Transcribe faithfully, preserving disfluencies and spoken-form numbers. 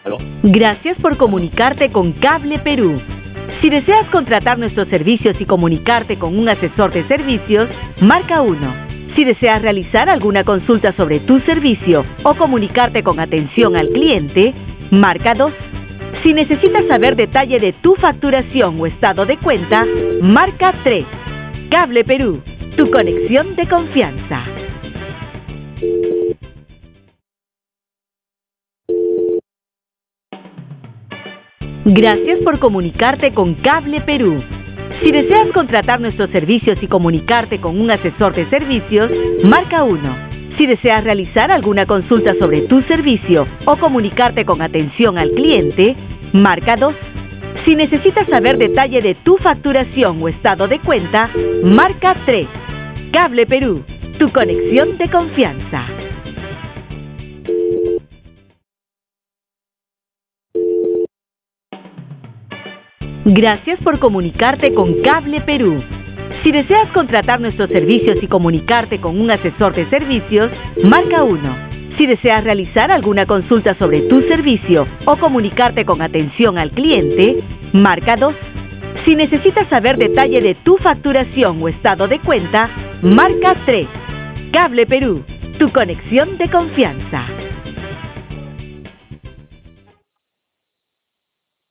Gracias por comunicarte con Cable Perú. Si deseas contratar nuestros servicios y comunicarte con un asesor de servicios, marca uno. Si deseas realizar alguna consulta sobre tu servicio o comunicarte con atención al cliente, marca dos. Si necesitas saber detalle de tu facturación o estado de cuenta, marca tres. Cable Perú, tu conexión de confianza. Gracias por comunicarte con Cable Perú. Si deseas contratar nuestros servicios y comunicarte con un asesor de servicios, marca uno. Si deseas realizar alguna consulta sobre tu servicio o comunicarte con atención al cliente, marca dos. Si necesitas saber detalle de tu facturación o estado de cuenta, marca tres. Cable Perú, tu conexión de confianza. Gracias por comunicarte con Cable Perú. Si deseas contratar nuestros servicios y comunicarte con un asesor de servicios, marca uno. Si deseas realizar alguna consulta sobre tu servicio o comunicarte con atención al cliente, marca dos. Si necesitas saber detalle de tu facturación o estado de cuenta, marca tres. Cable Perú, tu conexión de confianza.